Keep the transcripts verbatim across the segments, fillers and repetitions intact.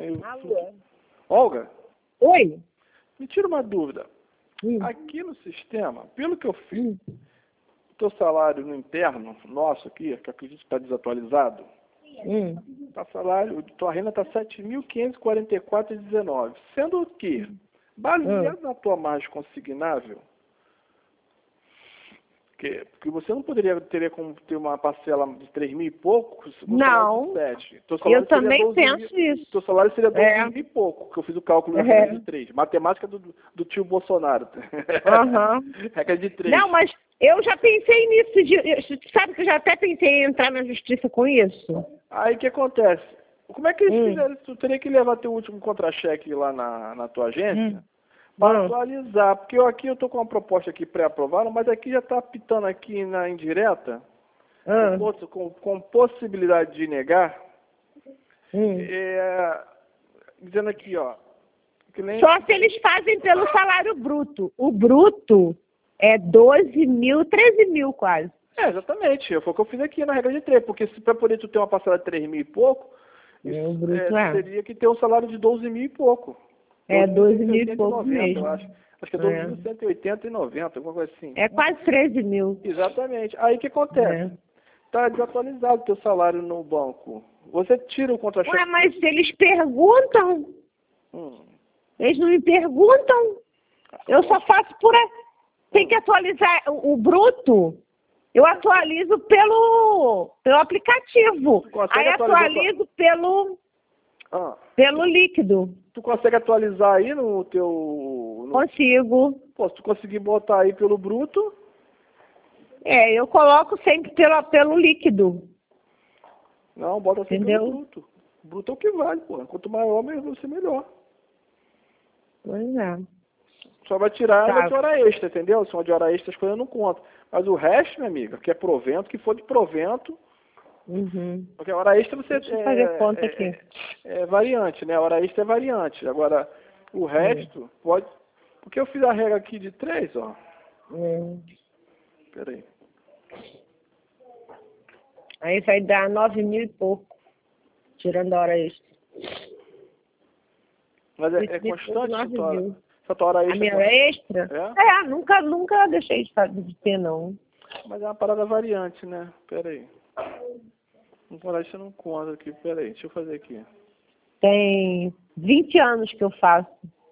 meio... Alô? Olga, Oi? me tira uma dúvida. Hum. Aqui no sistema, pelo que eu fiz, Hum. o teu salário no interno, nosso aqui, que eu acredito que está desatualizado, Hum. tá salário, tua renda está sete mil quinhentos e quarenta e quatro reais e dezenove centavos. Sendo que, baseado Hum. na tua margem consignável, que, porque você não poderia ter como ter uma parcela de três mil e pouco, um Não, salário de sete. Teu eu salário seria também doze penso mil, isso. teu salário seria doze É. mil e pouco, que eu fiz o cálculo da É. regra de três. Matemática do, do tio Bolsonaro. Aham. Regra de três. Não, mas eu já pensei nisso. De, eu- sabe que eu já até pensei em entrar na justiça com isso? Aí o que acontece? Como é que eles Hum. fizeram? Tu teria que levar teu último contra-cheque lá na, na tua agência Hum. para Hum. atualizar. Porque eu aqui eu tô com uma proposta aqui pré-aprovada, mas aqui já está apitando aqui na indireta, com, Hum. poss- com, com possibilidade de negar, Hum. é, dizendo aqui, ó, que nem... Só se eles fazem pelo salário bruto. O bruto é doze mil, treze mil quase. É, exatamente. Foi o que eu fiz aqui na regra de três, porque se para poder tu ter uma parcela de três mil e pouco, isso, É, o bruto é, é. teria que ter um salário de doze mil e pouco. É doze mil e doze mil cento e oitenta e pouco noventa, mesmo. eu acho. Acho que é É. doze mil cento e oitenta e noventa, alguma coisa assim. É quase treze mil. Exatamente. Aí o que acontece? É. Está desatualizado o teu salário no banco. Você tira o Ué, contra-cheque. mas eles perguntam. Hum. Eles não me perguntam. Eu só faço por... a- Tem que atualizar o, o bruto. Eu atualizo pelo, pelo aplicativo. Tu consegue Aí atualizar atualizo pelo, Ah, pelo líquido. tu consegue atualizar aí no teu... No... Consigo. Pô, se tu conseguir botar aí pelo bruto, É, eu coloco sempre pelo, pelo líquido. não, bota sempre Entendeu? pelo bruto. Bruto é o que vale, pô. Quanto maior, você melhor. Pois é. Só vai tirar Tá. de hora extra, entendeu? Se for de hora extra, as coisas não contam. Mas o resto, minha amiga, que é provento, que for de provento, Uhum. porque a hora extra você Deixa eu é, fazer conta é, aqui. é- é variante, né? A hora extra é variante. Agora, o resto pode... Porque eu fiz a regra aqui de três, ó. Hum. Peraí. Aí vai dar nove mil e pouco. Tirando a hora extra. Mas é, Isso é me constante custa essa nove tua, mil. essa tua hora A extra? minha com- hora extra? É? É, nunca, nunca deixei de, fa- de ter, não. Mas é uma parada variante, né? Peraí. Um hora extra não conta aqui. Peraí, deixa eu fazer aqui. Tem vinte anos que eu faço.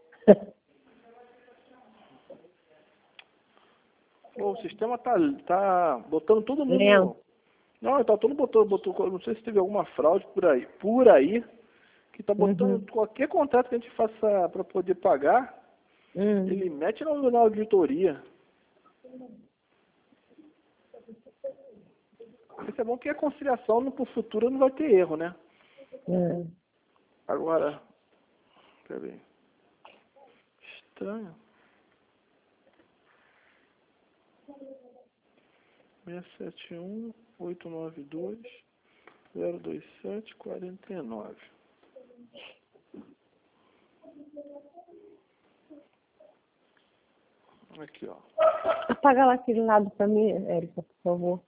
Pô, o sistema tá, tá botando todo mundo... Lento. Não, tá todo botando, botou, não sei se teve alguma fraude por aí, por aí, que tá botando Uhum. qualquer contrato que a gente faça para poder pagar, Hum. ele mete na, na auditoria. Isso é bom que a conciliação no pro futuro não vai ter erro, né? É. Agora, peraí. Estranho. seis sete um, oito nove dois, zero dois sete, quarenta e nove. Aqui, ó. Apaga lá aquele lado pra mim, Érica, por favor.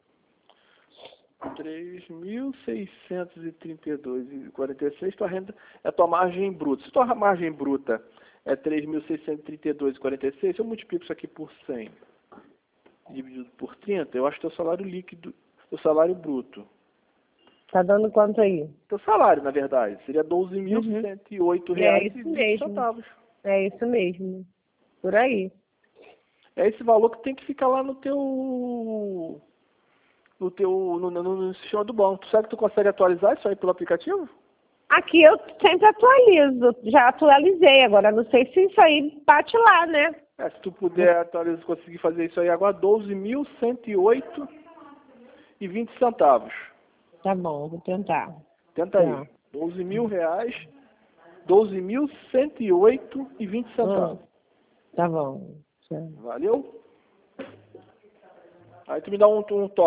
três mil seiscentos e trinta e dois reais e quarenta e seis, tua renda é a tua margem bruta. Se tua margem bruta é três mil seiscentos e trinta e dois reais e quarenta e seis, se eu multiplico isso aqui por cem, dividido por trinta, eu acho que teu salário líquido, teu salário bruto. Tá dando quanto aí? Teu salário, na verdade, seria doze mil cento e oito É reais isso e vinte mesmo. centavos. É isso mesmo. Por aí. É esse valor que tem que ficar lá no teu no teu no, no, no sistema do banco. Tu sabe que tu consegue atualizar isso aí pelo aplicativo? Aqui eu sempre atualizo. Já atualizei. Agora não sei se isso aí bate lá, né? É, se tu puder atualizar, conseguir fazer isso aí agora, doze mil cento e oito e vinte centavos. Tá bom, vou tentar. Tenta Tá. aí. doze mil reais, doze mil cento e oito e vinte centavos. Hum, tá bom. Tchau. Valeu? Aí tu me dá um, um toque.